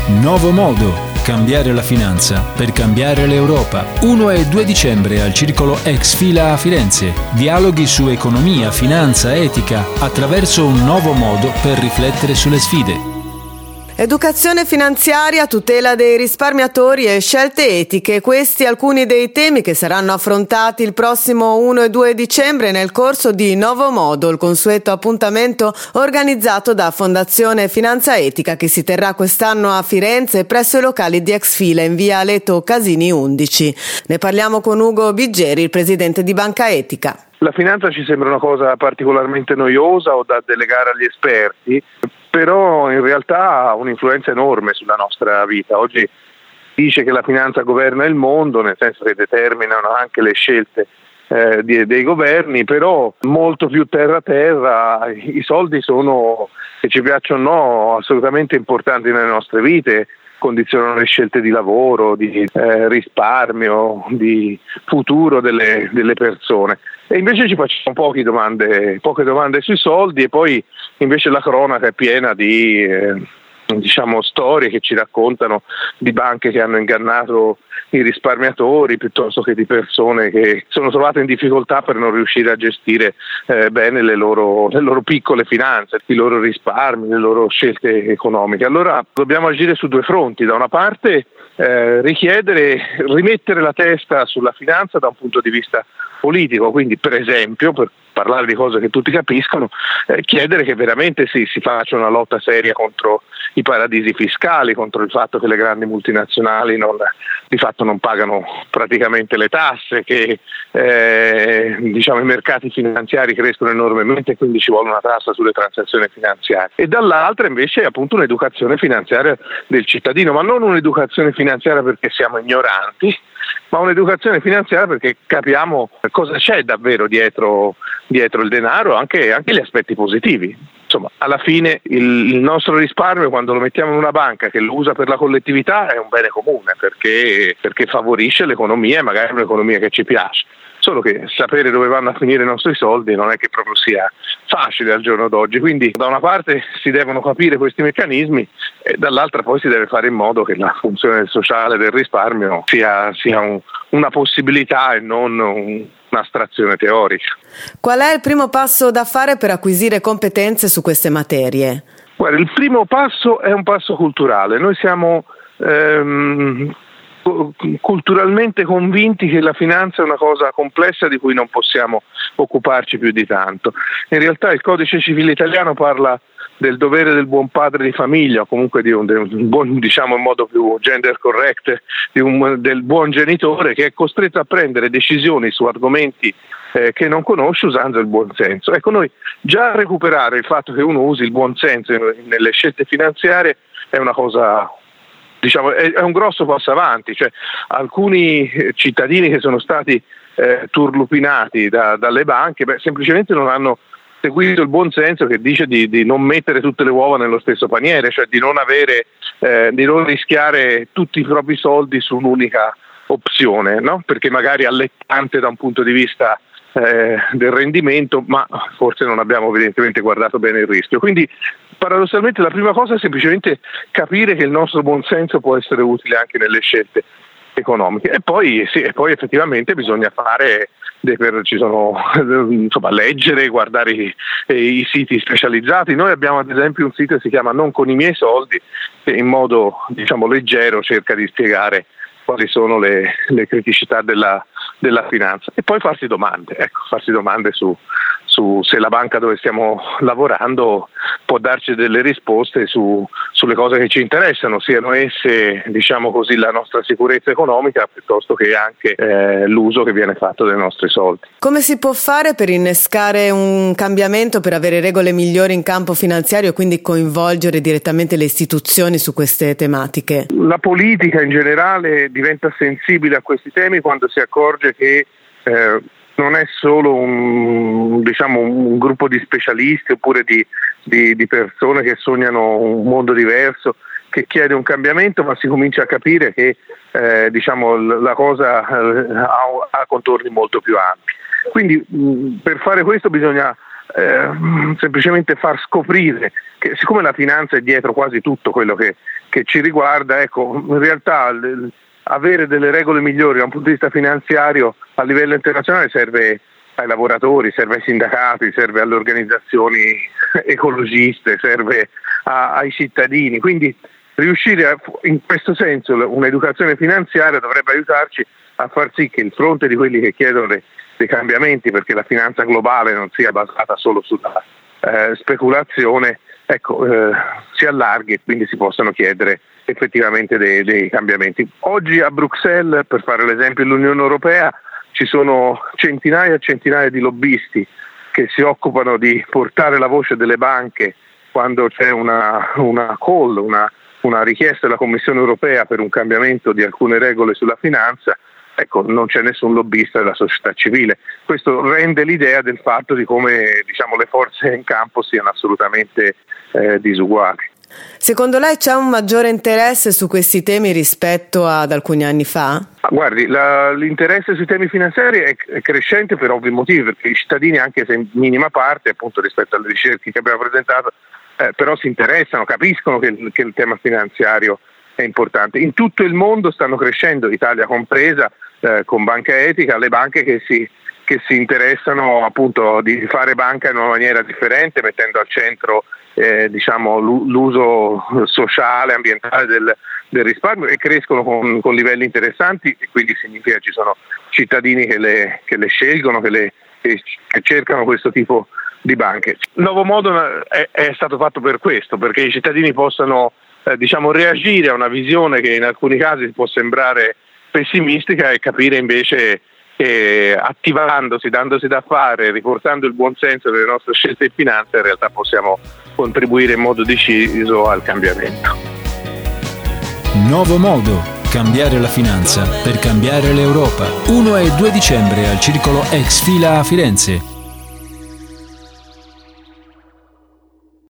Nuovo modo. Cambiare la finanza per cambiare l'Europa. 1 e 2 dicembre al Circolo Ex Fila a Firenze. Dialoghi su economia, finanza, etica, attraverso un nuovo modo per riflettere sulle sfide. Educazione finanziaria, tutela dei risparmiatori e scelte etiche. Questi alcuni dei temi che saranno affrontati il prossimo 1 e 2 dicembre nel corso di Nuovo Modo, il consueto appuntamento organizzato da Fondazione Finanza Etica che si terrà quest'anno a Firenze presso i locali di Ex Fila in via Leto Casini 11. Ne parliamo con Ugo Biggeri, il presidente di Banca Etica. La finanza ci sembra una cosa particolarmente noiosa o da delegare agli esperti, però in realtà ha un'influenza enorme sulla nostra vita. Oggi dice che la finanza governa il mondo, nel senso che determinano anche le scelte dei governi, però molto più terra i soldi sono, che ci piacciono o no, assolutamente importanti nelle nostre vite. Condizionano le scelte di lavoro, di risparmio, di futuro delle persone. E invece ci facciamo poche domande sui soldi, e poi invece la cronaca è piena di storie che ci raccontano di banche che hanno ingannato i risparmiatori, piuttosto che di persone che sono trovate in difficoltà per non riuscire a gestire bene le loro piccole finanze, i loro risparmi, le loro scelte economiche. Allora dobbiamo agire su due fronti: da una parte rimettere la testa sulla finanza da un punto di vista politico, quindi per esempio, per parlare di cose che tutti capiscono, chiedere che veramente si faccia una lotta seria contro i paradisi fiscali, contro il fatto che le grandi multinazionali di fatto non pagano praticamente le tasse, che i mercati finanziari crescono enormemente e quindi ci vuole una tassa sulle transazioni finanziarie. E dall'altra invece appunto un'educazione finanziaria del cittadino, ma non un'educazione finanziaria perché siamo ignoranti, ma un'educazione finanziaria perché capiamo cosa c'è davvero dietro il denaro, anche gli aspetti positivi. Insomma, alla fine il nostro risparmio, quando lo mettiamo in una banca che lo usa per la collettività, è un bene comune perché favorisce l'economia, e magari un'economia che ci piace. Solo che sapere dove vanno a finire i nostri soldi non è che proprio sia facile al giorno d'oggi. Quindi da una parte si devono capire questi meccanismi e dall'altra poi si deve fare in modo che la funzione sociale del risparmio sia una possibilità e non un'astrazione teorica. Qual è il primo passo da fare per acquisire competenze su queste materie? Guarda, il primo passo è un passo culturale. Noi siamo culturalmente convinti che la finanza è una cosa complessa di cui non possiamo occuparci più di tanto. In realtà il codice civile italiano parla del dovere del buon padre di famiglia, o comunque di un buon, in modo più gender correct, del buon genitore che è costretto a prendere decisioni su argomenti che non conosce usando il buon senso. Ecco, noi già recuperare il fatto che uno usi il buon senso nelle scelte finanziarie è una cosa, è un grosso passo avanti. Cioè, alcuni cittadini che sono stati turlupinati dalle banche semplicemente non hanno seguito il buon senso, che dice di non mettere tutte le uova nello stesso paniere, cioè di non rischiare tutti i propri soldi su un'unica opzione, no? Perché magari allettante da un punto di vista del rendimento, ma forse non abbiamo evidentemente guardato bene il rischio. Quindi paradossalmente la prima cosa è semplicemente capire che il nostro buonsenso può essere utile anche nelle scelte economiche, e poi effettivamente bisogna leggere, guardare i siti specializzati. Noi abbiamo ad esempio un sito che si chiama Non con i miei soldi, che in modo leggero cerca di spiegare quali sono le criticità della finanza, e poi farsi domande su se la banca dove stiamo lavorando può darci delle risposte sulle cose che ci interessano, siano esse la nostra sicurezza economica piuttosto che anche l'uso che viene fatto dei nostri soldi. Come si può fare per innescare un cambiamento, per avere regole migliori in campo finanziario e quindi coinvolgere direttamente le istituzioni su queste tematiche? La politica in generale diventa sensibile a questi temi quando si accorge che non è solo un gruppo di specialisti oppure di persone che sognano un mondo diverso che chiede un cambiamento, ma si comincia a capire che la cosa ha contorni molto più ampi. Quindi per fare questo bisogna semplicemente far scoprire che siccome la finanza è dietro quasi tutto quello che ci riguarda, ecco, in realtà avere delle regole migliori da un punto di vista finanziario a livello internazionale serve ai lavoratori, serve ai sindacati, serve alle organizzazioni ecologiste, serve ai cittadini. Quindi riuscire in questo senso un'educazione finanziaria dovrebbe aiutarci a far sì che il fronte di quelli che chiedono dei cambiamenti, perché la finanza globale non sia basata solo sulla speculazione, ecco, si allarghi e quindi si possano chiedere effettivamente dei cambiamenti. Oggi a Bruxelles, per fare l'esempio dell'Unione Europea, ci sono centinaia e centinaia di lobbisti che si occupano di portare la voce delle banche quando c'è una call, una richiesta della Commissione Europea per un cambiamento di alcune regole sulla finanza. Ecco, non c'è nessun lobbista della società civile. Questo rende l'idea del fatto di come, diciamo, le forze in campo siano assolutamente disuguali. Secondo lei c'è un maggiore interesse su questi temi rispetto ad alcuni anni fa? Guardi, l'interesse sui temi finanziari è crescente per ovvi motivi, perché i cittadini, anche se in minima parte, appunto rispetto alle ricerche che abbiamo presentato, però si interessano, capiscono che il tema finanziario è importante. In tutto il mondo stanno crescendo, Italia compresa, con Banca Etica, le banche che si interessano appunto di fare banca in una maniera differente, mettendo al centro diciamo l'uso sociale, ambientale del risparmio, e crescono con livelli interessanti, e quindi significa che ci sono cittadini che le scelgono, che cercano questo tipo di banche. Il nuovo modo è stato fatto per questo, perché i cittadini possano diciamo reagire a una visione che in alcuni casi può sembrare pessimistica e capire invece che attivandosi, dandosi da fare, riportando il buonsenso delle nostre scelte di finanza, in realtà possiamo contribuire in modo deciso al cambiamento. Nuovo modo. Cambiare la finanza per cambiare l'Europa. 1 e 2 dicembre al Circolo Ex Fila a Firenze.